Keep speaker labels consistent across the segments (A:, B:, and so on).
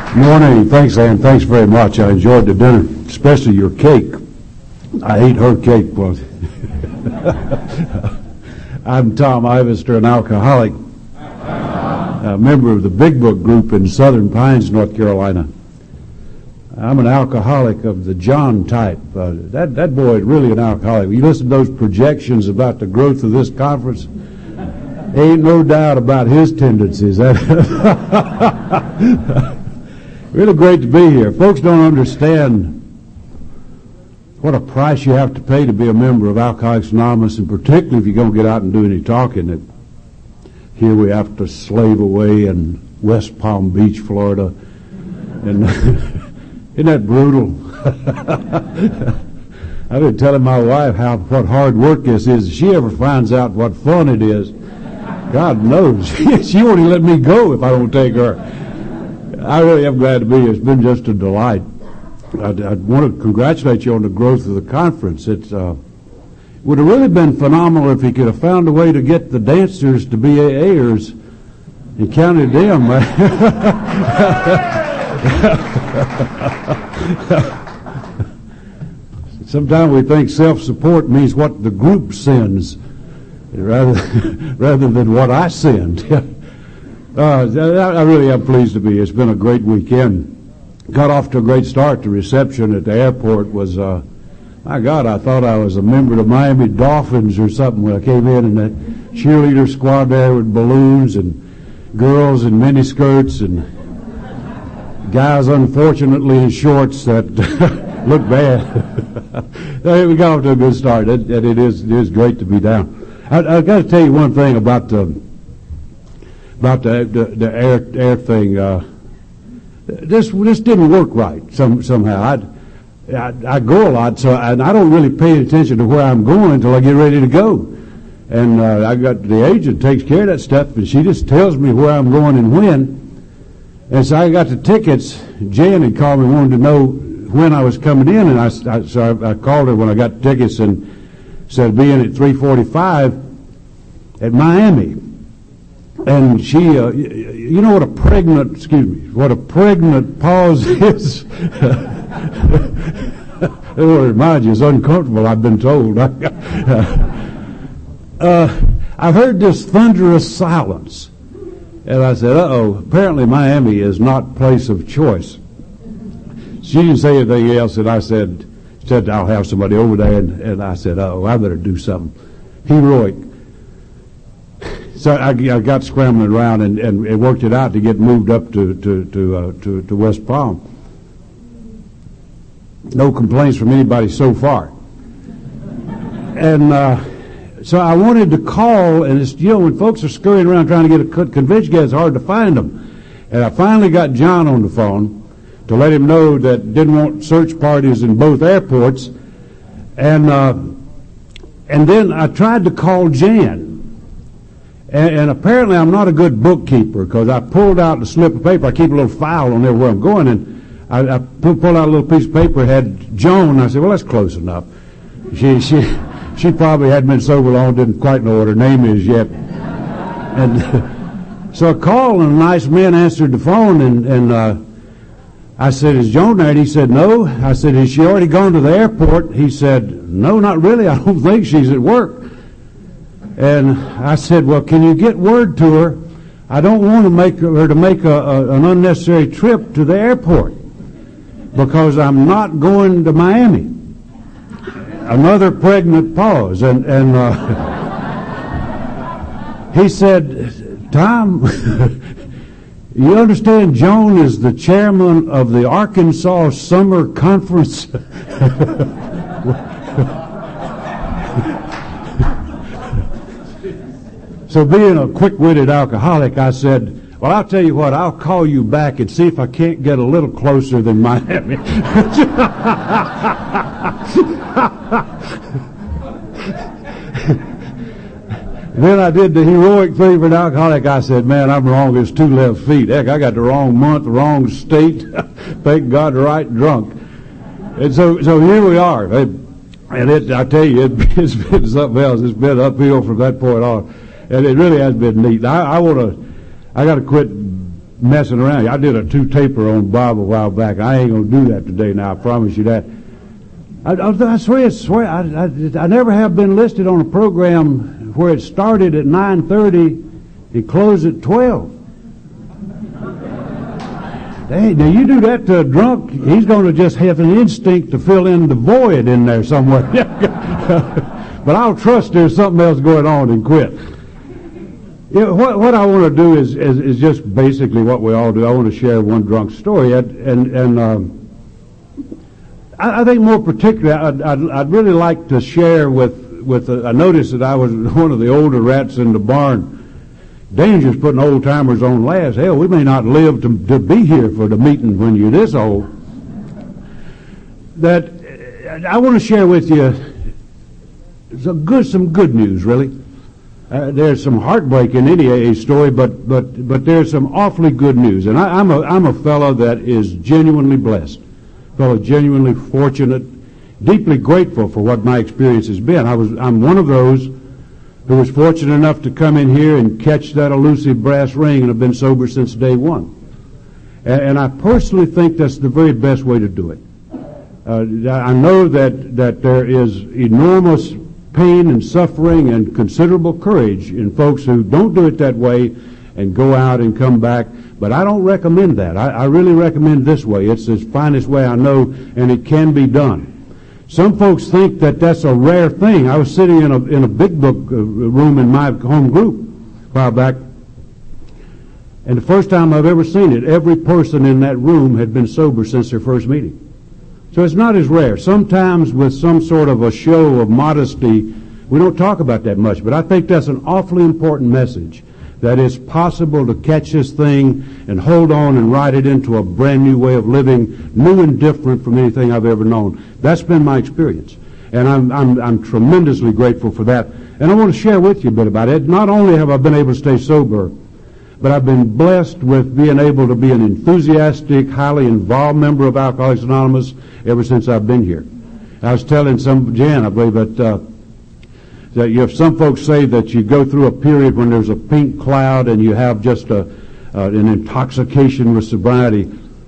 A: Morning. Thanks, Ann. Thanks very much. I enjoyed the dinner, especially your cake. I ate her cake. Well, I'm Tom Ivester, an alcoholic, a member of the Big Book group in Southern Pines, North Carolina. I'm an alcoholic of the John type. That boy is really an alcoholic. You listen to those projections about the growth of this conference, ain't no doubt about his tendencies. Really great to be here. Folks don't understand what a price you have to pay to be a member of Alcoholics Anonymous, and particularly if you're going to get out and do any talking. That here we have to slave away in West Palm Beach, Florida. And isn't that brutal? I've been telling my wife what hard work this is. If she ever finds out what fun it is, God knows, she won't even let me go if I don't take her. I really am glad to be here. It's been just a delight. I want to congratulate you on the growth of the conference. It would have really been phenomenal if he could have found a way to get the dancers to be AAers and counted them. Sometimes we think self-support means what the group sends rather than what I send. I really am pleased to be here. It's been a great weekend. Got off to a great start. The reception at the airport was, my God, I thought I was a member of the Miami Dolphins or something when I came in, and that cheerleader squad there with balloons and girls in miniskirts and guys, unfortunately, in shorts that look bad. We got off to a good start, and it is great to be down. I've got to tell you one thing about the air thing. This didn't work right somehow. I go a lot, and I don't really pay attention to where I'm going until I get ready to go. And I got the agent takes care of that stuff, and she just tells me where I'm going and when. And so I got the tickets. Jan had called me, wanted to know when I was coming in, and I called her when I got the tickets and said be in at 3:45 at Miami. And she, you know what a pregnant pause is? It will remind you, it's uncomfortable, I've been told. I heard this thunderous silence. And I said, uh-oh, apparently Miami is not place of choice. She didn't say anything else, and I said I'll have somebody over there, and I said, uh-oh, I better do something heroic. So I got scrambling around and worked it out to get moved up to West Palm. No complaints from anybody so far. And so I wanted to call, and it's, when folks are scurrying around trying to get a convention guest, it's hard to find them. And I finally got John on the phone to let him know that didn't want search parties in both airports. And then I tried to call Jan. And apparently I'm not a good bookkeeper, because I pulled out the slip of paper. I keep a little file on there where I'm going, and I pulled out a little piece of paper, had Joan, and I said, well, that's close enough. She probably hadn't been sober long, didn't quite know what her name is yet. And so I called, and a nice man answered the phone, and I said, is Joan there? And he said, no. I said, has she already gone to the airport? He said, no, not really. I don't think she's at work. And I said, well, can you get word to her? I don't want to make her to make an unnecessary trip to the airport, because I'm not going to Miami. Another pregnant pause. And he said, Tom, you understand Joan is the chairman of the Arkansas Summer Conference? So being a quick-witted alcoholic, I said, well, I'll tell you what, I'll call you back and see if I can't get a little closer than Miami. Then I did the heroic thing for an alcoholic. I said, man, I'm wrong as two left feet. Heck, I got the wrong month, the wrong state. Thank God, right drunk. And so here we are. And I tell you, it's been something else. It's been uphill from that point on. And it really has been neat. I got to quit messing around. I did a 2-taper on Bob a while back. I ain't going to do that today now, I promise you that. I swear, I never have been listed on a program where it started at 9:30 and closed at 12. Hey, now you do that to a drunk, he's going to just have an instinct to fill in the void in there somewhere. But I'll trust there's something else going on and quit. You know, what I want to do is just basically what we all do. I want to share one drunk story, I think more particularly, I'd really like to share with I noticed that I was one of the older rats in the barn. Dangerous putting old timers on last. Hell, we may not live to be here for the meeting when you're this old. That I want to share with you some good news, really. There's some heartbreak in any AA story, but there's some awfully good news. And I'm a fellow that is genuinely blessed, fellow genuinely fortunate, deeply grateful for what my experience has been. I'm one of those who was fortunate enough to come in here and catch that elusive brass ring and have been sober since day one. And I personally think that's the very best way to do it. I know that there is enormous pain and suffering and considerable courage in folks who don't do it that way and go out and come back, but I don't recommend that. I really recommend this way. It's the finest way I know, and it can be done. Some folks think that that's a rare thing. I was sitting in a big book room in my home group a while back, and the first time I've ever seen it, every person in that room had been sober since their first meeting. So it's not as rare. Sometimes with some sort of a show of modesty, we don't talk about that much, but I think that's an awfully important message, that it's possible to catch this thing and hold on and ride it into a brand new way of living, new and different from anything I've ever known. That's been my experience, and I'm tremendously grateful for that. And I want to share with you a bit about it. Not only have I been able to stay sober, but I've been blessed with being able to be an enthusiastic, highly involved member of Alcoholics Anonymous ever since I've been here. I was telling Jan, I believe, that if some folks say that you go through a period when there's a pink cloud and you have just an intoxication with sobriety,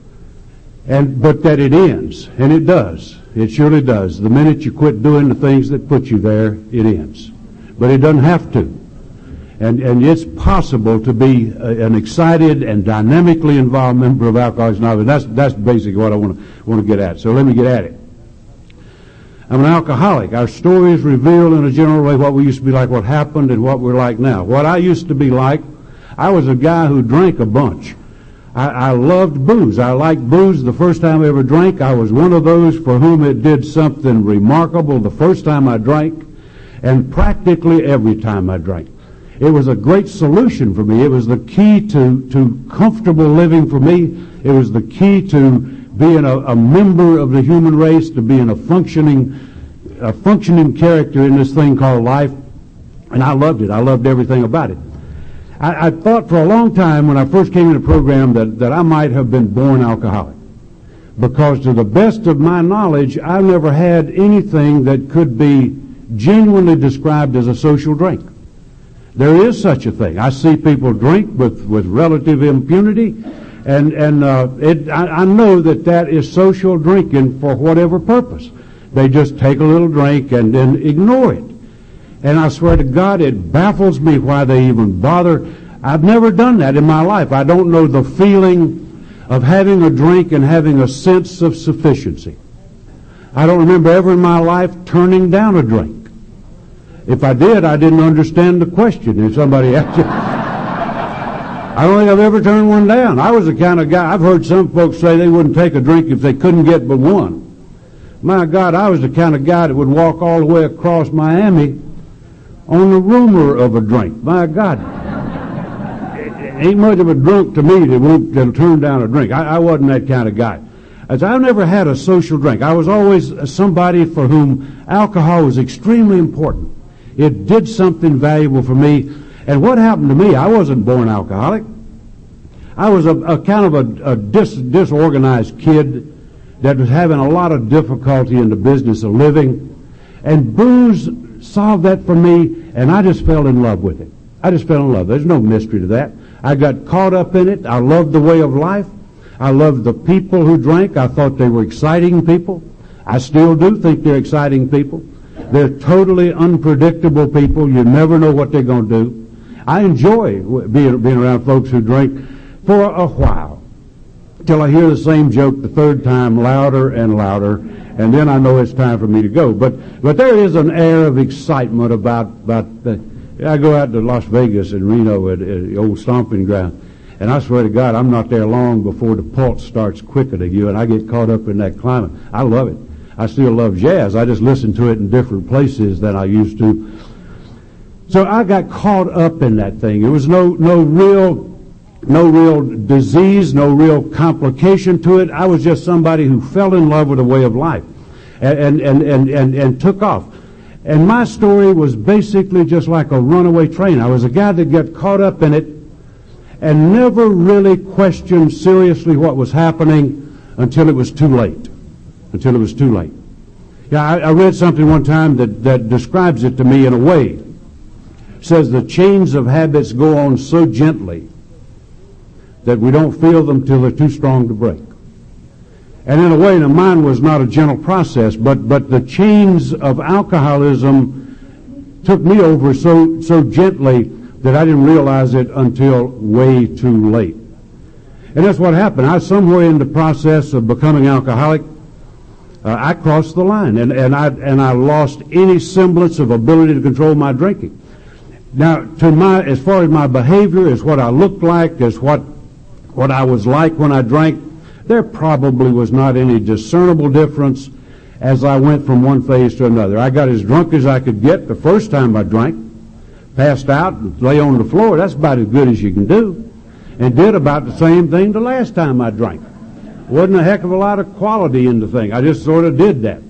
A: but that it ends, and it does. It surely does. The minute you quit doing the things that put you there, it ends. But it doesn't have to. And it's possible to be an excited and dynamically involved member of Alcoholics Anonymous. That's basically what I want to get at. So let me get at it. I'm an alcoholic. Our stories reveal in a general way what we used to be like, what happened, and what we're like now. What I used to be like, I was a guy who drank a bunch. I loved booze. I liked booze. The first time I ever drank, I was one of those for whom it did something remarkable the first time I drank, and practically every time I drank. It was a great solution for me. It was the key to comfortable living for me. It was the key to being a member of the human race, to being a functioning character in this thing called life. And I loved it. I loved everything about it. I thought for a long time when I first came in the program that I might have been born alcoholic, because to the best of my knowledge, I never had anything that could be genuinely described as a social drink. There is such a thing. I see people drink with relative impunity, and I know that is social drinking for whatever purpose. They just take a little drink and then ignore it. And I swear to God, it baffles me why they even bother. I've never done that in my life. I don't know the feeling of having a drink and having a sense of sufficiency. I don't remember ever in my life turning down a drink. If I did, I didn't understand the question. If somebody asked you, I don't think I've ever turned one down. I was the kind of guy, I've heard some folks say they wouldn't take a drink if they couldn't get but one. My God, I was the kind of guy that would walk all the way across Miami on the rumor of a drink. My God. Ain't much of a drunk to me that'll turn down a drink. I wasn't that kind of guy. As I never had a social drink. I was always somebody for whom alcohol was extremely important. It did something valuable for me. And what happened to me, I wasn't born alcoholic. I was a kind of a disorganized kid that was having a lot of difficulty in the business of living. And booze solved that for me, and I just fell in love with it. I just fell in love. There's no mystery to that. I got caught up in it. I loved the way of life. I loved the people who drank. I thought they were exciting people. I still do think they're exciting people. They're totally unpredictable people. You never know what they're going to do. I enjoy being around folks who drink for a while, till I hear the same joke the third time louder and louder, and then I know it's time for me to go. But there is an air of excitement about the. I go out to Las Vegas and Reno at the old stomping ground, and I swear to God, I'm not there long before the pulse starts quickening you, and I get caught up in that climate. I love it. I still love jazz. I just listen to it in different places than I used to. So I got caught up in that thing. There was no real disease, no real complication to it. I was just somebody who fell in love with a way of life and took off. And my story was basically just like a runaway train. I was a guy that got caught up in it and never really questioned seriously what was happening until it was too late. Until it was too late. Yeah, I read something one time that describes it to me in a way. It says the chains of habits go on so gently that we don't feel them till they're too strong to break. And in a way, now mine was not a gentle process, but the chains of alcoholism took me over so gently that I didn't realize it until way too late. And that's what happened. I was somewhere in the process of becoming alcoholic. I crossed the line, and I lost any semblance of ability to control my drinking. Now, as far as my behavior, as what I looked like, as what I was like when I drank, there probably was not any discernible difference as I went from one phase to another. I got as drunk as I could get the first time I drank, passed out and lay on the floor. That's about as good as you can do. And did about the same thing the last time I drank. Wasn't a heck of a lot of quality in the thing. I just sort of did that.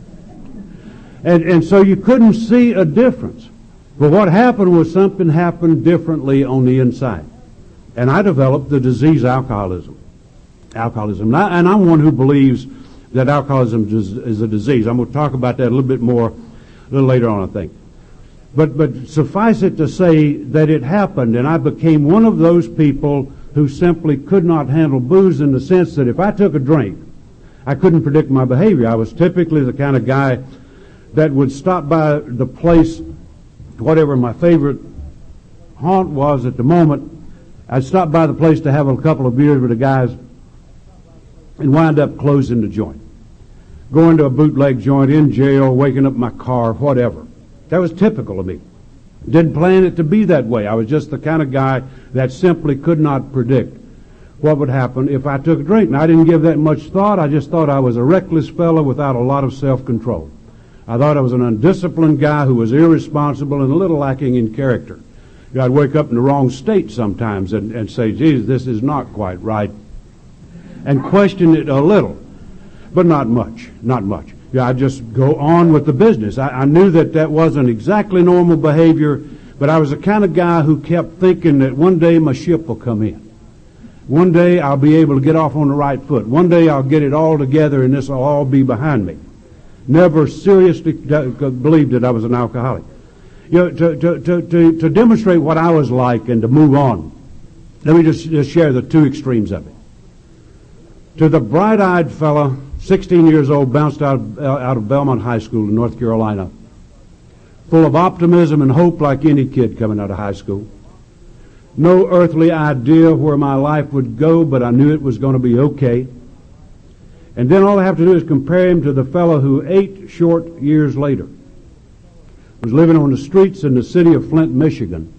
A: And so you couldn't see a difference. But what happened was something happened differently on the inside. And I developed the disease alcoholism. And I'm one who believes that alcoholism is a disease. I'm going to talk about that a little bit more a little later on, I think. But suffice it to say that it happened, and I became one of those people who simply could not handle booze, in the sense that if I took a drink, I couldn't predict my behavior. I was typically the kind of guy that would stop by the place, whatever my favorite haunt was at the moment. I'd stop by the place to have a couple of beers with the guys and wind up closing the joint. Going to a bootleg joint, in jail, waking up in my car, whatever. That was typical of me. Didn't plan it to be that way. I was just the kind of guy that simply could not predict what would happen if I took a drink. And I didn't give that much thought. I just thought I was a reckless fellow without a lot of self-control. I thought I was an undisciplined guy who was irresponsible and a little lacking in character. I'd wake up in the wrong state sometimes and say, geez, this is not quite right, and question it a little, but not much. Yeah, I'd just go on with the business. I knew that wasn't exactly normal behavior, but I was the kind of guy who kept thinking that one day my ship will come in. One day I'll be able to get off on the right foot. One day I'll get it all together and this will all be behind me. Never seriously believed that I was an alcoholic. You know, to demonstrate what I was like and to move on, let me just share the two extremes of it. To the bright-eyed fella, 16 years old, bounced out of Belmont High School in North Carolina, full of optimism and hope like any kid coming out of high school. No earthly idea where my life would go, but I knew it was going to be okay. And then all I have to do is compare him to the fellow who 8 short years later was living on the streets in the city of Flint, Michigan.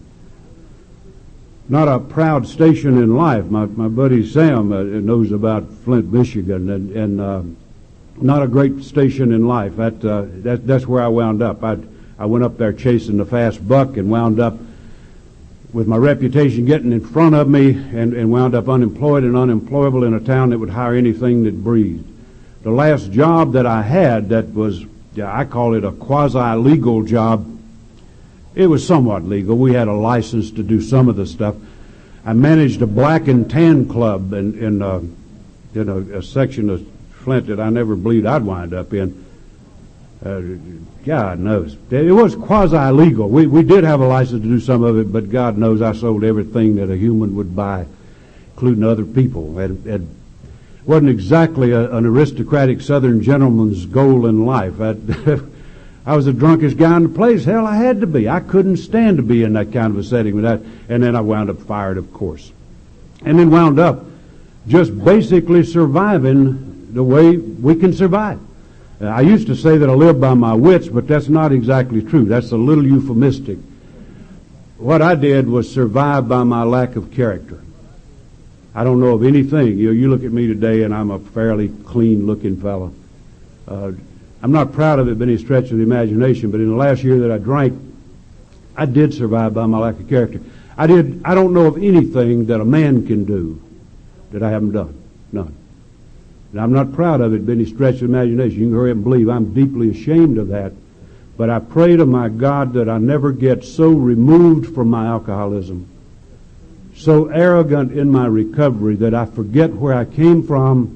A: Not a proud station in life. My buddy Sam knows about Flint, Michigan, and not a great station in life. That's where I wound up. I went up there chasing the fast buck and wound up with my reputation getting in front of me, and wound up unemployed and unemployable in a town that would hire anything that breathed. The last job that I had, that was, I call it a quasi-legal job. It was somewhat legal. We had a license to do some of the stuff. I managed a black and tan club in a section of Flint that I never believed I'd wind up in. God knows. It was quasi-legal. We did have a license to do some of it, but God knows I sold everything that a human would buy, including other people. It wasn't exactly an aristocratic Southern gentleman's goal in life. I was the drunkest guy in the place. Hell, I had to be. I couldn't stand to be in that kind of a setting with that. And then I wound up fired, of course. And then wound up just basically surviving the way we can survive. I used to say that I live by my wits, but that's not exactly true. That's a little euphemistic. What I did was survive by my lack of character. I don't know of anything. You look at me today, and I'm a fairly clean-looking fellow. I'm not proud of it by any stretch of the imagination, but in the last year that I drank, I did survive by my lack of character. I don't know of anything that a man can do that I haven't done. None. And I'm not proud of it by any stretch of the imagination. You can hurry up and believe I'm deeply ashamed of that. But I pray to my God that I never get so removed from my alcoholism, so arrogant in my recovery that I forget where I came from,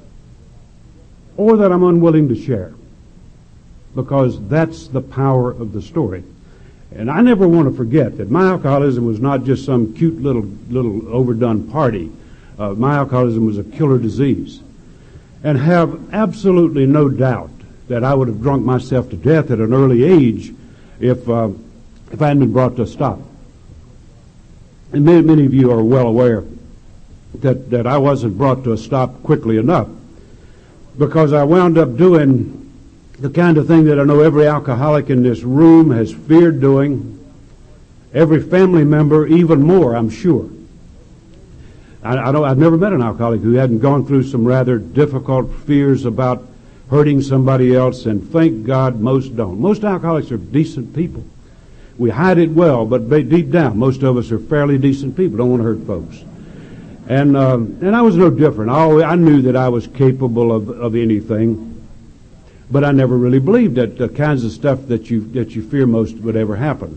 A: or that I'm unwilling to share. Because that's the power of the story. And I never want to forget that my alcoholism was not just some cute little overdone party. My alcoholism was a killer disease. And have absolutely no doubt that I would have drunk myself to death at an early age if I hadn't been brought to a stop. And many of you are well aware that I wasn't brought to a stop quickly enough, because I wound up doing the kind of thing that I know every alcoholic in this room has feared doing, every family member even more, I'm sure. I've never met an alcoholic who hadn't gone through some rather difficult fears about hurting somebody else, and thank God most don't. Most alcoholics are decent people. We hide it well, but deep down, most of us are fairly decent people, don't want to hurt folks. And I was no different. I knew that I was capable of anything, but I never really believed that the kinds of stuff that you fear most would ever happen.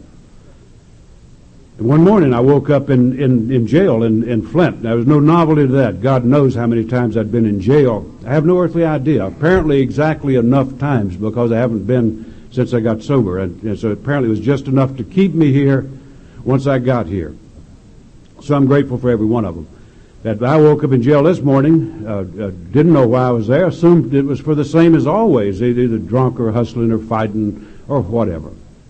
A: And one morning I woke up in jail in Flint. There was no novelty to that. God knows how many times I'd been in jail. I have no earthly idea. Apparently exactly enough times, because I haven't been since I got sober. And so apparently it was just enough to keep me here once I got here. So I'm grateful for every one of them. That I woke up in jail this morning, didn't know why I was there, assumed it was for the same as always, either drunk or hustling or fighting or whatever.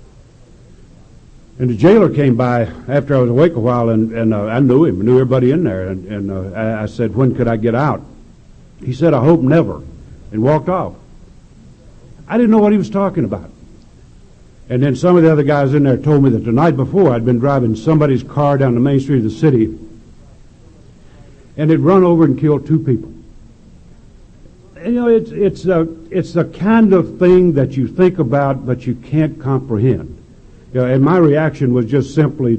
A: And the jailer came by after I was awake a while, and I knew him, knew everybody in there, and I said, when could I get out? He said, I hope never, and walked off. I didn't know what he was talking about. And then some of the other guys in there told me that the night before I'd been driving somebody's car down the main street of the city, and it run over and killed 2 people. And, it's the kind of thing that you think about but you can't comprehend. And my reaction was just simply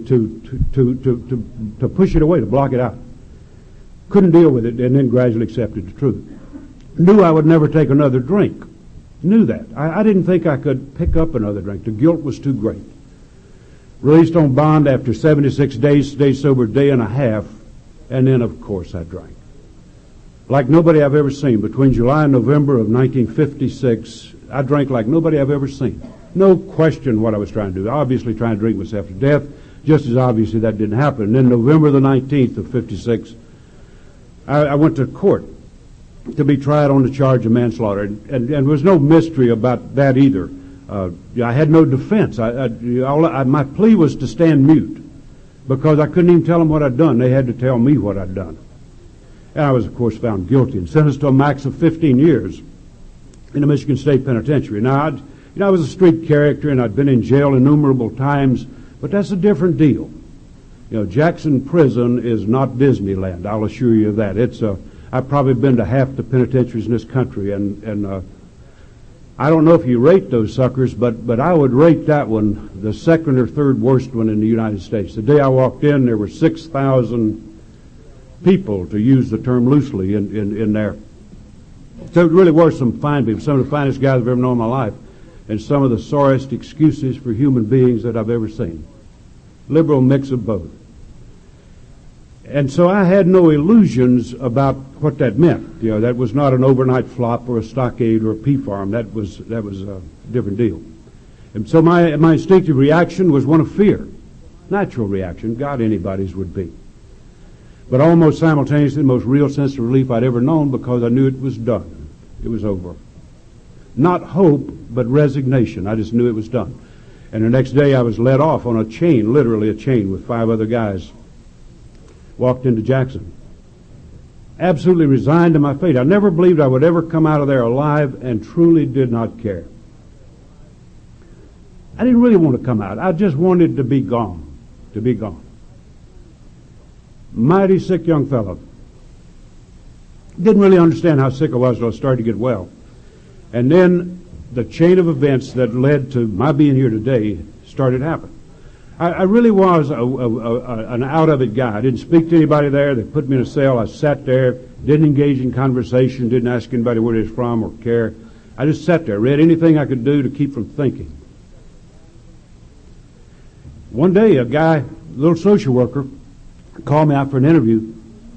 A: to push it away, to block it out. Couldn't deal with it, and then gradually accepted the truth. Knew I would never take another drink. Knew that. I didn't think I could pick up another drink. The guilt was too great. Released on bond after 76 days, stayed sober a day and a half, and then, of course, I drank. Like nobody I've ever seen. Between July and November of 1956, I drank like nobody I've ever seen. No question what I was trying to do. Obviously trying to drink myself to death. Just as obviously that didn't happen. And then November the 19th of 56, I went to court to be tried on the charge of manslaughter. And there was no mystery about that either. I had no defense. My plea was to stand mute, because I couldn't even tell them what I'd done. They had to tell me what I'd done. And I was, of course, found guilty and sentenced to a max of 15 years in the Michigan State Penitentiary. Now, I was a street character, and I'd been in jail innumerable times, but that's a different deal. Jackson Prison is not Disneyland, I'll assure you of that. I've probably been to half the penitentiaries in this country, and I don't know if you rate those suckers, but I would rate that one the second or third worst one in the United States. The day I walked in, there were 6,000 people, to use the term loosely, in there. So it really were some fine people, some of the finest guys I've ever known in my life, and some of the sorest excuses for human beings that I've ever seen. Liberal mix of both. And so I had no illusions about what that meant. You know, that was not an overnight flop or a stockade or a pea farm. That was a different deal. And so my instinctive reaction was one of fear. Natural reaction. God, anybody's would be. But almost simultaneously, the most real sense of relief I'd ever known, because I knew it was done. It was over. Not hope, but resignation. I just knew it was done. And the next day I was led off on a chain, literally a chain, with 5 other guys. Walked into Jackson. Absolutely resigned to my fate. I never believed I would ever come out of there alive, and truly did not care. I didn't really want to come out. I just wanted to be gone. To be gone. Mighty sick young fellow. Didn't really understand how sick I was until I started to get well. And then the chain of events that led to my being here today started happening. I really was an out-of-it guy. I didn't speak to anybody there. They put me in a cell. I sat there, didn't engage in conversation, didn't ask anybody where they was from or care. I just sat there, read anything I could do to keep from thinking. One day, a guy, a little social worker, called me out for an interview.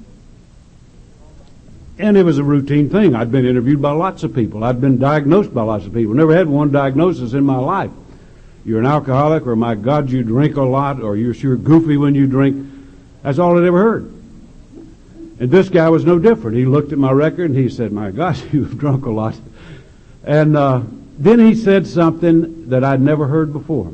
A: And it was a routine thing. I'd been interviewed by lots of people. I'd been diagnosed by lots of people. Never had one diagnosis in my life. You're an alcoholic, or my God, you drink a lot, or you're sure goofy when you drink. That's all I'd ever heard. And this guy was no different. He looked at my record and he said, my gosh, you've drunk a lot. And then he said something that I'd never heard before.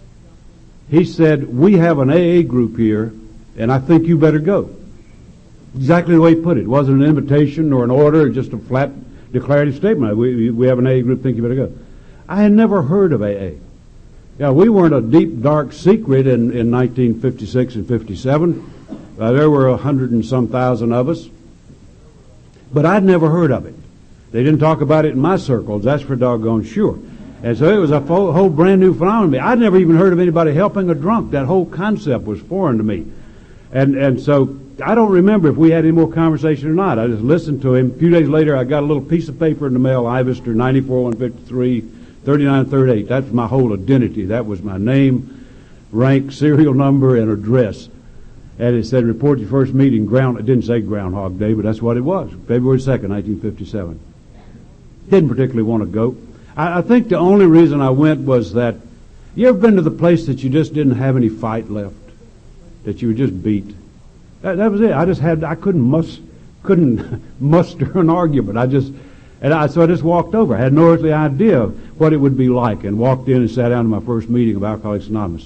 A: He said, we have an AA group here, and I think you better go. Exactly the way he put it. It wasn't an invitation or an order, just a flat declarative statement. We have an AA group, think you better go. I had never heard of AA. Yeah, we weren't a deep, dark secret in 1956 and 57. There were 100 and some thousand of us. But I'd never heard of it. They didn't talk about it in my circles, that's for doggone sure. And so it was a whole brand new phenomenon to me. I'd never even heard of anybody helping a drunk. That whole concept was foreign to me. And so I don't remember if we had any more conversation or not. I just listened to him. A few days later, I got a little piece of paper in the mail, Ivester 94153, 3938. That's my whole identity. That was my name, rank, serial number, and address. And it said, report your first meeting, it didn't say Groundhog Day, but that's what it was, February 2nd, 1957. Didn't particularly want to go. I think the only reason I went was that, you ever been to the place that you just didn't have any fight left? That you were just beat? That was it. I couldn't muster an argument. So I just walked over. I had no earthly idea of what it would be like, and walked in and sat down to my first meeting of Alcoholics Anonymous.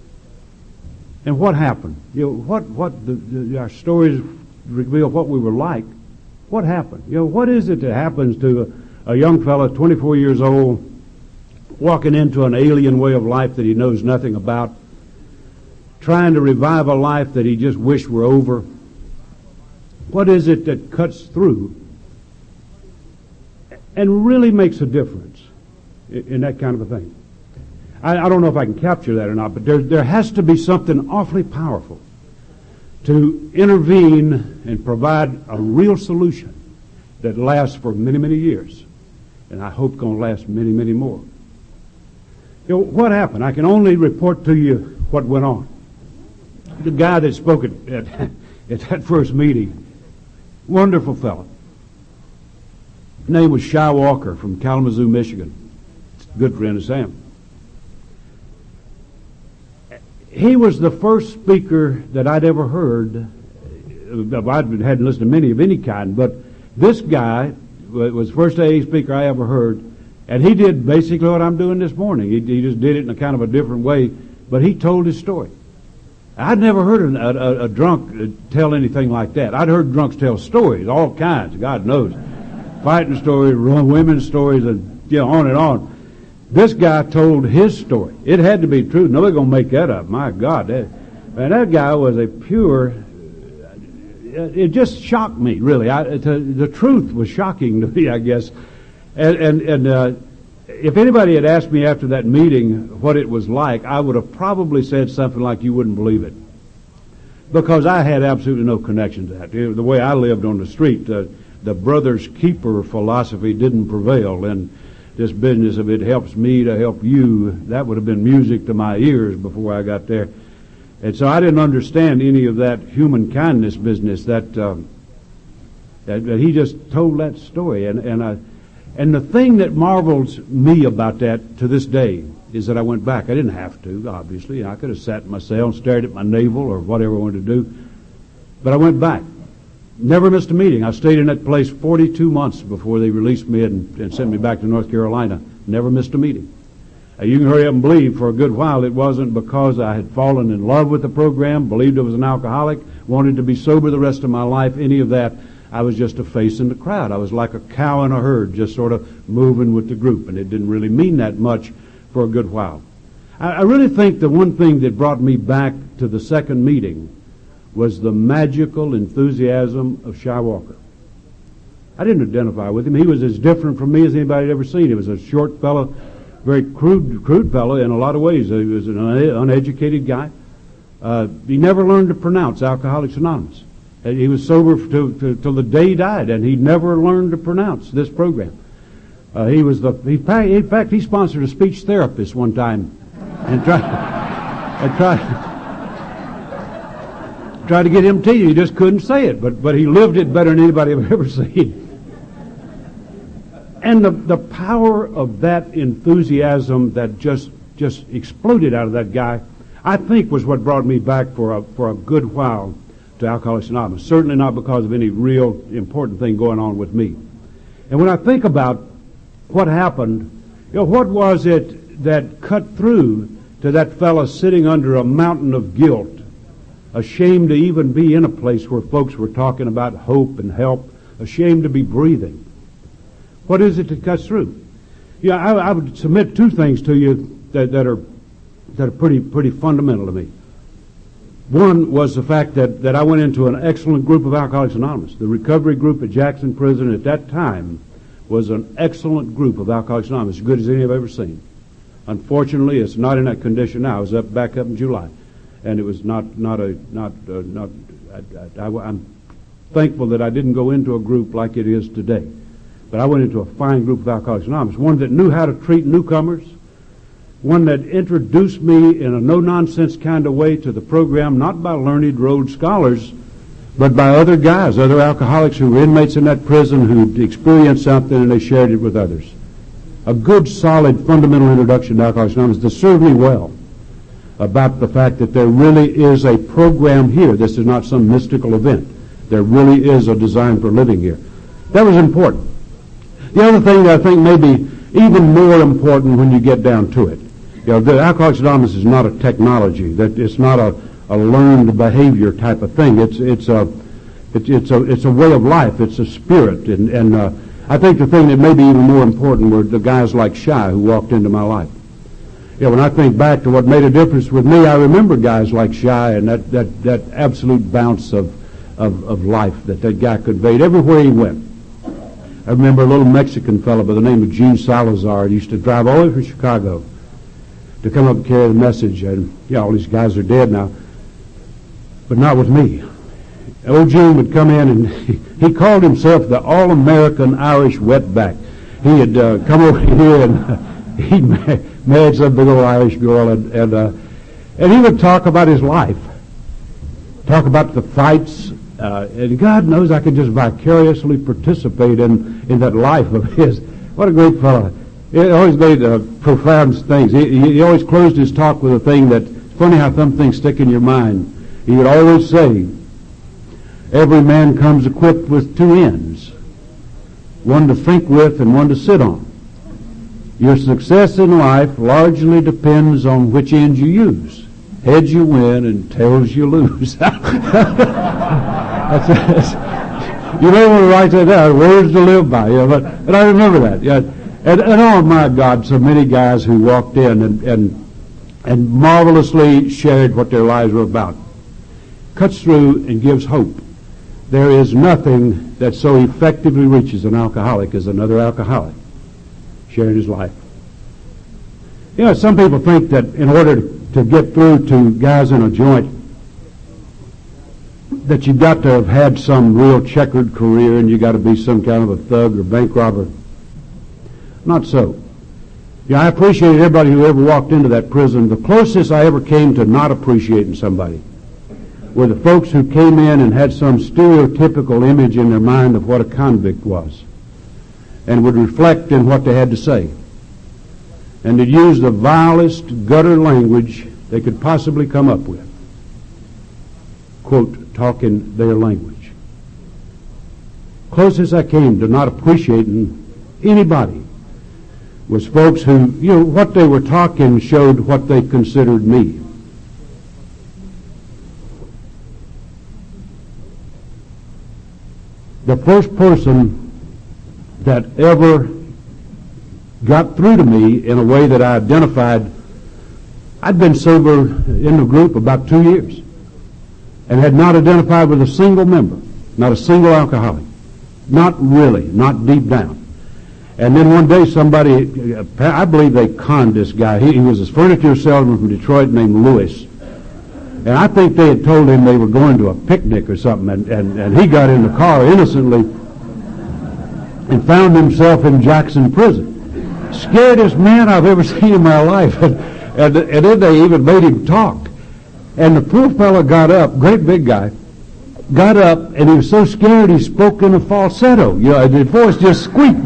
A: And what happened? You know, our stories reveal what we were like. What happened? You know, what is it that happens to a young fellow, 24 years old, walking into an alien way of life that he knows nothing about, trying to revive a life that he just wished were over? What is it that cuts through and really makes a difference in that kind of a thing? I don't know if I can capture that or not, but there has to be something awfully powerful to intervene and provide a real solution that lasts for many, many years, and I hope going to last many, many more. You know, what happened? I can only report to you what went on. The guy that spoke at that first meeting, wonderful fellow. His name was Shy Walker from Kalamazoo, Michigan. Good friend of Sam. He was the first speaker that I'd ever heard. I hadn't listened to many of any kind, but this guy was the first AA speaker I ever heard, and he did basically what I'm doing this morning. He just did it in a kind of a different way, but he told his story. I'd never heard a drunk tell anything like that. I'd heard drunks tell stories, all kinds, God knows. Fighting stories, women's stories, and on and on. This guy told his story. It had to be true. Nobody's going to make that up. My God. That guy was a pure... It just shocked me, really. The truth was shocking to me, I guess. And if anybody had asked me after that meeting what it was like, I would have probably said something like, you wouldn't believe it. Because I had absolutely no connection to that. The way I lived on the street, the brother's keeper philosophy didn't prevail, and this business of it helps me to help you, that would have been music to my ears before I got there. And so I didn't understand any of that human kindness business that he just told that story. And the thing that marvels me about that to this day is that I went back. I didn't have to, obviously. I could have sat in my cell and stared at my navel or whatever I wanted to do. But I went back. Never missed a meeting. I stayed in that place 42 months before they released me and sent me back to North Carolina. Never missed a meeting. You can hurry up and believe for a good while it wasn't because I had fallen in love with the program, believed I was an alcoholic, wanted to be sober the rest of my life, any of that. I was just a face in the crowd. I was like a cow in a herd, just sort of moving with the group, and it didn't really mean that much for a good while. I really think the one thing that brought me back to the second meeting was the magical enthusiasm of Shy Walker. I didn't identify with him. He was as different from me as anybody had ever seen. He was a short fellow, very crude fellow in a lot of ways. He was an uneducated guy. He never learned to pronounce Alcoholics Anonymous. He was sober till the day he died, and he never learned to pronounce this program. In fact, he sponsored a speech therapist one time and tried to get him to you. He just couldn't say it, but he lived it better than anybody I've ever seen. And the power of that enthusiasm that just exploded out of that guy, I think, was what brought me back for a good while to Alcoholics Anonymous. Certainly not because of any real important thing going on with me. And when I think about what happened, what was it that cut through to that fellow sitting under a mountain of guilt, ashamed to even be in a place where folks were talking about hope and help, ashamed to be breathing? What is it that cuts through? I would submit two things to you that are pretty fundamental to me. One was the fact that I went into an excellent group of Alcoholics Anonymous. The recovery group at Jackson Prison at that time was an excellent group of Alcoholics Anonymous, as good as any I've ever seen. Unfortunately, it's not in that condition now. I was back up in July, and it was I'm thankful that I didn't go into a group like it is today. But I went into a fine group of Alcoholics Anonymous, one that knew how to treat newcomers, one that introduced me in a no-nonsense kind of way to the program, not by learned Rhodes scholars, but by other guys, other alcoholics who were inmates in that prison who'd experienced something and they shared it with others. A good, solid, fundamental introduction to Alcoholics Anonymous that served me well about the fact that there really is a program here. This is not some mystical event. There really is a design for living here. That was important. The other thing that I think may be even more important when you get down to it, the Alcoholics Anonymous is not a technology. That it's not a learned behavior type of thing. It's a way of life. It's a spirit. And I think the thing that may be even more important were the guys like Shy who walked into my life. When I think back to what made a difference with me, I remember guys like Shy and that absolute bounce of life that guy conveyed everywhere he went. I remember a little Mexican fellow by the name of Gene Salazar. He used to drive all the way from Chicago to come up and carry the message. And all these guys are dead now, but not with me. Old Gene would come in, and he called himself the All-American Irish Wetback. He had come over here and he married some big old Irish girl, and he would talk about his life, talk about the fights. And God knows I could just vicariously participate in that life of his. What a great fellow. He always made profound things. He always closed his talk with a thing that, it's funny how some things stick in your mind. He would always say, every man comes equipped with two ends, one to think with and one to sit on. Your success in life largely depends on which end you use. Heads you win and tails you lose. You may want to write that down, words to live by. But I remember that. Yeah. And oh my God, so many guys who walked in and marvelously shared what their lives were about. Cuts through and gives hope. There is nothing that so effectively reaches an alcoholic as another alcoholic sharing his life. Some people think that in order to get through to guys in a joint, that you've got to have had some real checkered career and you've got to be some kind of a thug or bank robber. Not so. I appreciated everybody who ever walked into that prison. The closest I ever came to not appreciating somebody were the folks who came in and had some stereotypical image in their mind of what a convict was, and would reflect in what they had to say, and to use the vilest gutter language they could possibly come up with. Quote, talking their language. Closest I came to not appreciating anybody was folks who, what they were talking showed what they considered me. The first person that ever got through to me in a way that I identified, I'd been sober in the group about 2 years and had not identified with a single member, not a single alcoholic, not really, not deep down. And then one day somebody, I believe they conned this guy. He was a furniture salesman from Detroit named Lewis. And I think they had told him they were going to a picnic or something, and he got in the car innocently and found himself in Jackson prison. Scariest man I've ever seen in my life. And then they even made him talk. And the poor fellow got up, great big guy, got up, and he was so scared he spoke in a falsetto. The voice just squeaked.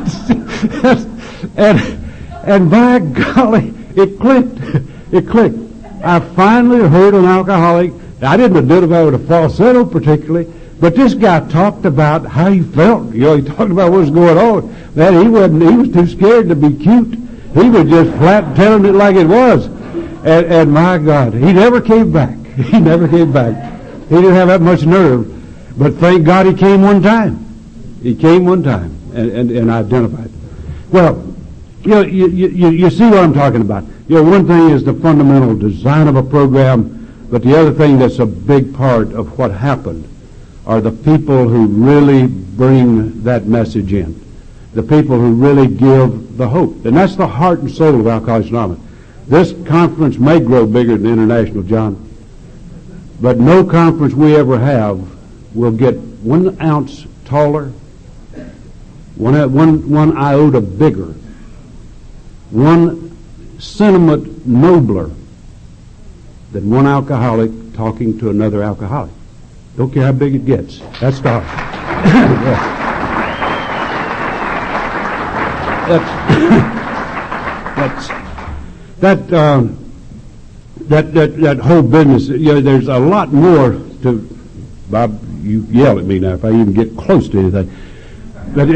A: and by golly, it clicked. It clicked. I finally heard an alcoholic. I didn't identify with a falsetto particularly, but this guy talked about how he felt. He talked about what was going on. Man, he was too scared to be cute. He was just flat telling it like it was. And my God, he never came back. He never came back. He didn't have that much nerve, but thank God he came one time. He came one time and identified. Well, you see what I'm talking about. One thing is the fundamental design of a program, but the other thing that's a big part of what happened are the people who really bring that message in, the people who really give the hope. And that's the heart and soul of Alcoholics Anonymous. This conference may grow bigger than International, John, but no conference we ever have will get 1 ounce taller, one iota bigger, 1 sentiment nobler than one alcoholic talking to another alcoholic. Don't care how big it gets. That's the that whole business. There's a lot more to. Bob, you yell at me now if I even get close to anything. But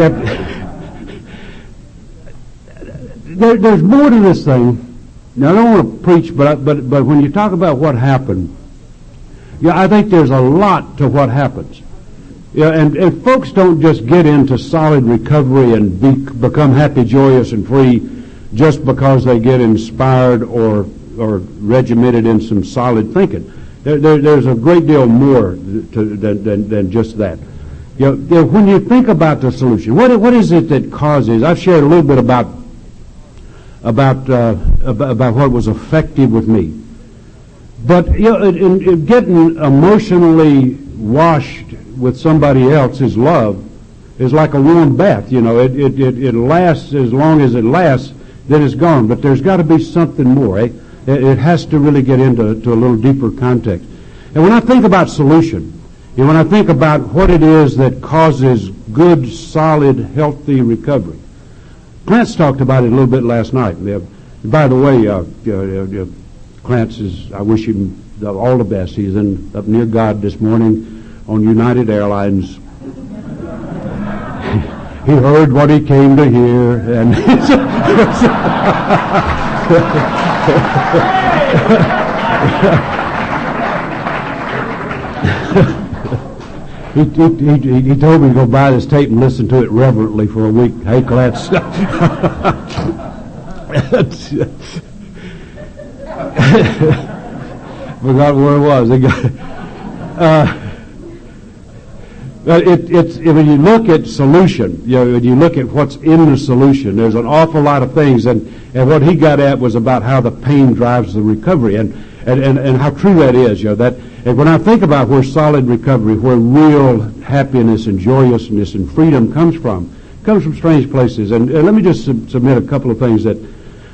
A: there's more to this thing. Now, I don't want to preach, but when you talk about what happened, I think there's a lot to what happens. And folks don't just get into solid recovery and become happy, joyous, and free just because they get inspired or regimented in some solid thinking. There's a great deal more than just that. When you think about the solution, what is it that causes? I've shared a little bit about what was effective with me, but in getting emotionally washed with somebody else's love is like a warm bath. It lasts as long as it lasts, then it's gone. But there's got to be something more. It has to really get into a little deeper context. And when I think about solution, when I think about what it is that causes good, solid, healthy recovery, Clarence talked about it a little bit last night. By the way, Clarence I wish him all the best. He's up near God this morning on United Airlines. He heard what he came to hear, and he told me to go buy this tape and listen to it reverently for a week. Hey, Clarence. Forgot where it was. When you look at solution, when you look at what's in the solution, there's an awful lot of things, and what he got at was about how the pain drives the recovery, and how true that is. And when I think about where solid recovery, where real happiness and joyousness and freedom comes from strange places. And let me just submit a couple of things that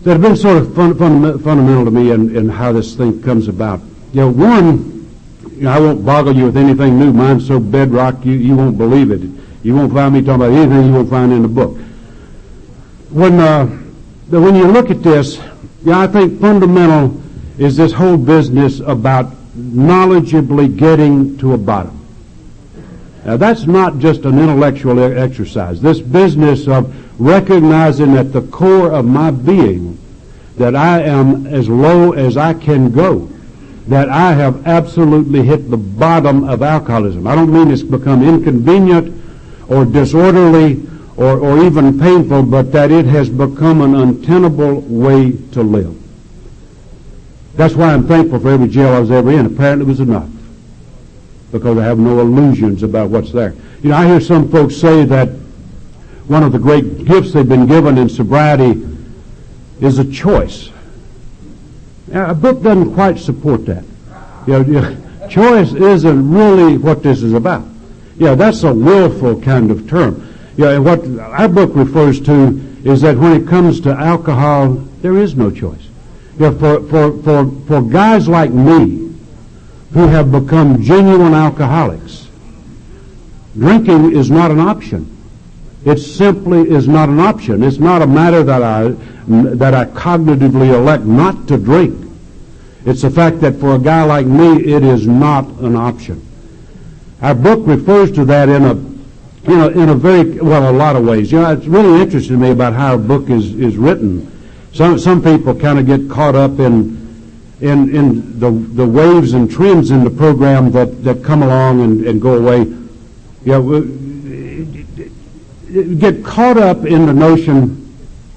A: that have been sort of fundamental to me in how this thing comes about. One, I won't boggle you with anything new. Mine's so bedrock you won't believe it. You won't find me talking about anything you won't find in the book. When you look at this, I think fundamental is this whole business about knowledgeably getting to a bottom. Now, that's not just an intellectual exercise. This business of recognizing at the core of my being that I am as low as I can go, that I have absolutely hit the bottom of alcoholism. I don't mean it's become inconvenient or disorderly or even painful, but that it has become an untenable way to live. That's why I'm thankful for every jail I was ever in. Apparently it was enough, because I have no illusions about what's there. I hear some folks say that one of the great gifts they've been given in sobriety is a choice. A book doesn't quite support that. Choice isn't really what this is about. That's a willful kind of term. What our book refers to is that when it comes to alcohol, there is no choice. For guys like me who have become genuine alcoholics, drinking is not an option. It simply is not an option. It's not a matter that I cognitively elect not to drink. It's the fact that for a guy like me, it is not an option. Our book refers to that in a lot of ways. It's really interesting to me about how a book is written. Some people kind of get caught up in the waves and trends in the program that come along and go away. Get caught up in the notion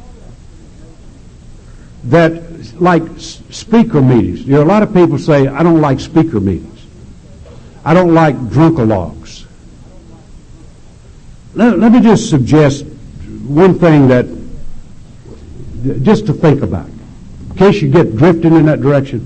A: that, like speaker meetings, a lot of people say, I don't like speaker meetings. I don't like drunkalogs. Let me just suggest one thing that, just to think about, in case you get drifting in that direction.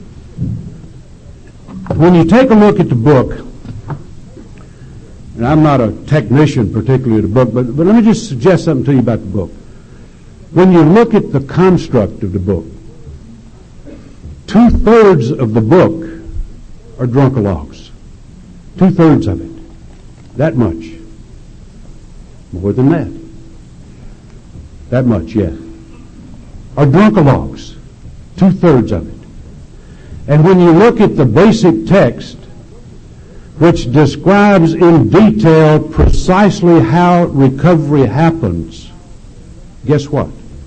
A: When you take a look at the book, and I'm not a technician particularly of the book, but let me just suggest something to you about the book. When you look at the construct of the book, 2/3 of the book are drunkalogs. 2/3 of it. That much. More than that. That much, yes. Are drunkalogs. 2/3 of it. And when you look at the basic text, which describes in detail precisely how recovery happens, guess what?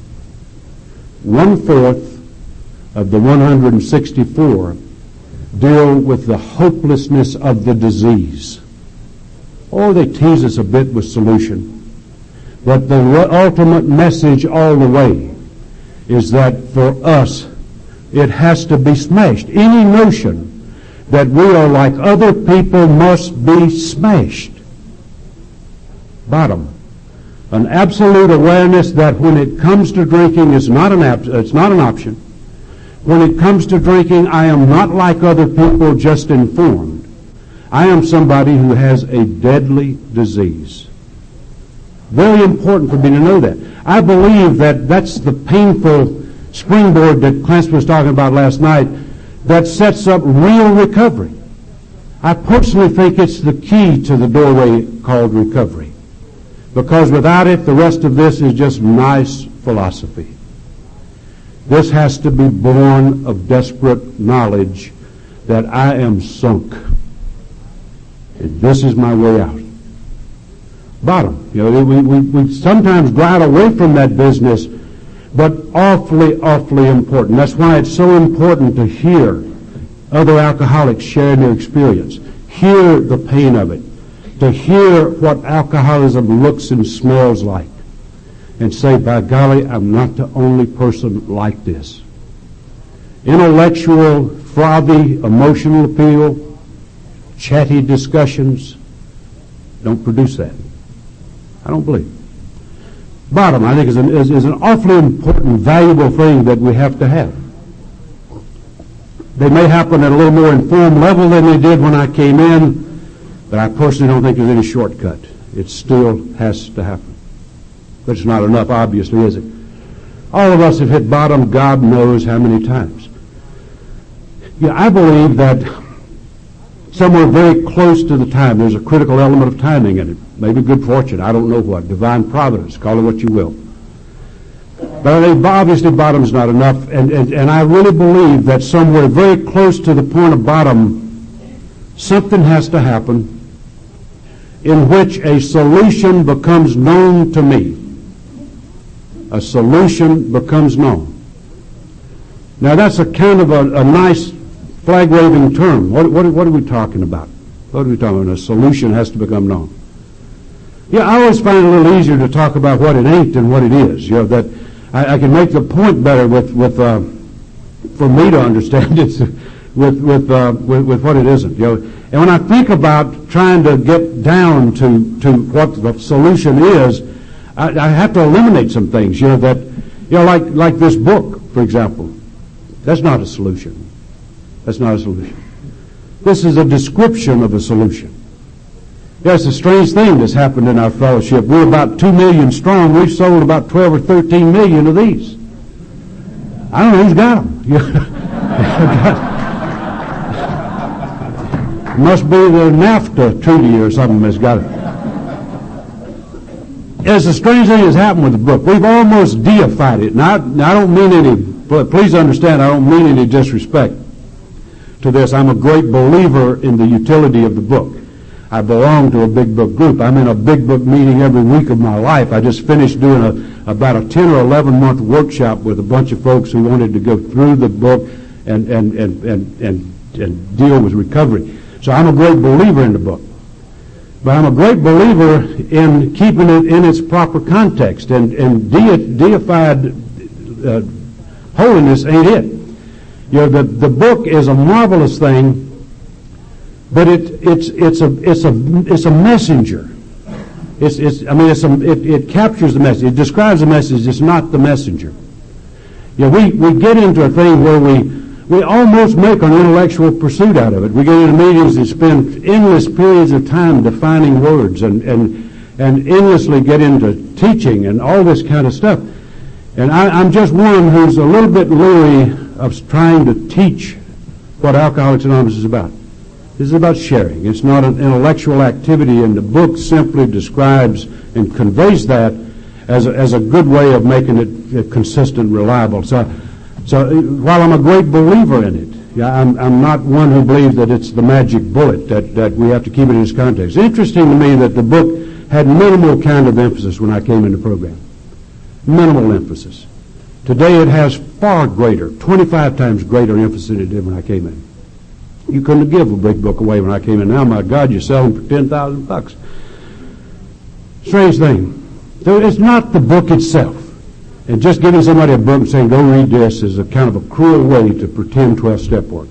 A: 1/4 of the 164 deal with the hopelessness of the disease. Or they tease us a bit with solution. But the ultimate message all the way is that for us, it has to be smashed. Any notion that we are like other people must be smashed. Bottom. An absolute awareness that when it comes to drinking, it's not an option. When it comes to drinking, I am not like other people just informed. I am somebody who has a deadly disease. Very important for me to know that. I believe that that's the painful springboard that Clancy was talking about last night that sets up real recovery. I personally think it's the key to the doorway called recovery. Because without it, the rest of this is just nice philosophy. This has to be born of desperate knowledge that I am sunk. And this is my way out. Bottom. We sometimes glide away from that business, but awfully, awfully important. That's why it's so important to hear other alcoholics share their experience, hear the pain of it, to hear what alcoholism looks and smells like, and say, by golly, I'm not the only person like this. Intellectual, frothy, emotional appeal, chatty discussions don't produce that. I don't believe. Bottom, I think, is an awfully important, valuable thing that we have to have. They may happen at a little more informed level than they did when I came in, but I personally don't think there's any shortcut. It still has to happen. But it's not enough, obviously, is it? All of us have hit bottom, God knows how many times. Yeah, I believe that somewhere very close to the time, there's a critical element of timing in it. Maybe good fortune, I don't know what, divine providence, call it what you will. But I think obviously bottom's not enough, and I really believe that somewhere very close to the point of bottom, something has to happen in which a solution becomes known to me. A solution becomes known. Now that's a kind of a nice flag-waving term. What are we talking about? What are we talking about? A solution has to become known. Yeah, I always find it a little easier to talk about what it ain't than what it is. You know, that I can make the point better with for me to understand it with what it isn't. You know, and when I think about trying to get down to what the solution is, I have to eliminate some things. You know that, you know, like this book, for example. That's not a solution. That's not a solution. This is a description of a solution. Yeah, it's a strange thing that's happened in our fellowship. We're about 2 million strong. We've sold about 12 or 13 million of these. I don't know who's got them. Must be the NAFTA treaty or something that's got it. It's a strange thing that's happened with the book. We've almost deified it. Now, I don't mean any, please understand, I don't mean any disrespect to this. I'm a great believer in the utility of the book. I belong to a big book group. I'm in a big book meeting every week of my life. I just finished doing about a 10 or 11 month workshop with a bunch of folks who wanted to go through the book and deal with recovery. So I'm a great believer in the book. But I'm a great believer in keeping it in its proper context, and deified holiness ain't it. You know, the book is a marvelous thing, but it's a messenger. It captures the message. It describes the message. It's not the messenger. You know, we get into a thing where we almost make an intellectual pursuit out of it. We get into meetings and spend endless periods of time defining words and endlessly get into teaching and all this kind of stuff. And I'm just one who's a little bit leery of trying to teach what Alcoholics Anonymous is about. This is about sharing. It's not an intellectual activity, and the book simply describes and conveys that as a good way of making it consistent and reliable. So while I'm a great believer in it, I'm not one who believes that it's the magic bullet, that we have to keep it in its context. It's interesting to me that the book had minimal kind of emphasis when I came in the program. Minimal emphasis. Today it has far greater, 25 times greater emphasis than it did when I came in. You couldn't give a big book away when I came in. Now, my God, you sell them for $10,000. Strange thing. It's not the book itself. And just giving somebody a book and saying, go read this, is a kind of a cruel way to pretend 12-step work.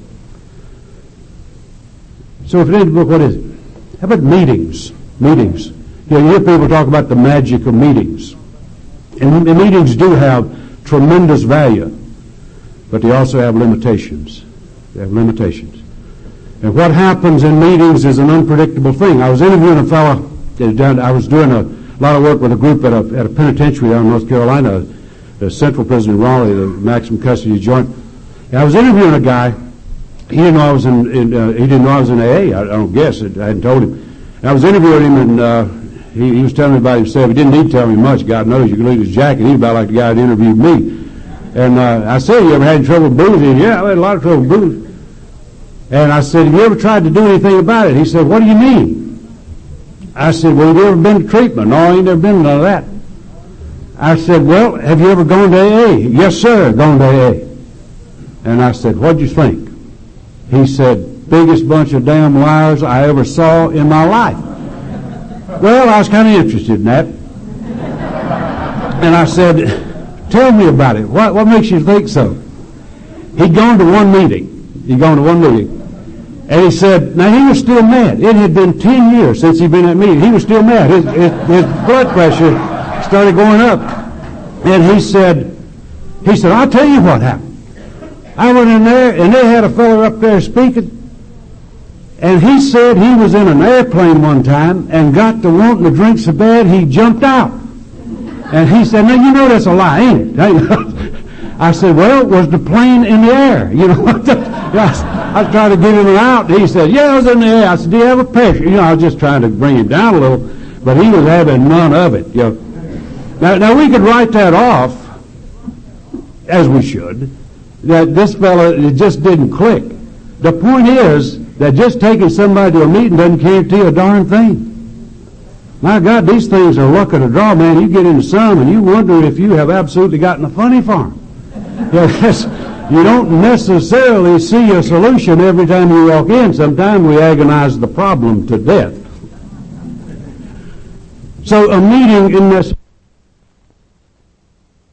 A: So if it ain't the book, what is it? How about meetings? Meetings. You hear people talk about the magic of meetings. And meetings do have tremendous value, but they also have limitations. They have limitations. And what happens in meetings is an unpredictable thing. I was interviewing a fellow, I was doing a lot of work with a group at a penitentiary down in North Carolina, the Central Prison in Raleigh, the maximum custody joint. And I was interviewing a guy. He didn't know I was in AA. I don't guess. I hadn't told him. And I was interviewing him, and he was telling me about himself. He didn't need to tell me much. God knows, you could read his jacket. He was about like the guy that interviewed me. And I said, you ever had any trouble with booze? He said, yeah, I had a lot of trouble with booze. And I said, have you ever tried to do anything about it? He said, what do you mean? I said, well, have you ever been to treatment? No, I ain't never been to none of that. I said, well, have you ever gone to AA? Yes, sir, gone to AA. And I said, what'd you think? He said, biggest bunch of damn liars I ever saw in my life. Well, I was kind of interested in that. And I said, tell me about it. What makes you think so? He'd gone to one meeting. And he said, now he was still mad. It had been 10 years since he'd been at meeting. He was still mad. His blood pressure started going up. And he said, I'll tell you what happened. I went in there, and they had a fellow up there speaking. And he said he was in an airplane one time and got to wanting to drink so bad he jumped out. And he said, now you know that's a lie, ain't it? I said, well, was the plane in the air? You know, I was trying to get him out. He said, yeah, it was in the air. I said, do you have a parachute? You know, I was just trying to bring him down a little, but he was having none of it. You know. Now we could write that off, as we should, that this fellow, it just didn't click. The point is that just taking somebody to a meeting doesn't guarantee a darn thing. My God, these things are luck of the draw, man. You get into some and you wonder if you have absolutely gotten a funny farm. Yes, you don't necessarily see a solution every time you walk in. Sometimes we agonize the problem to death. So a meeting in this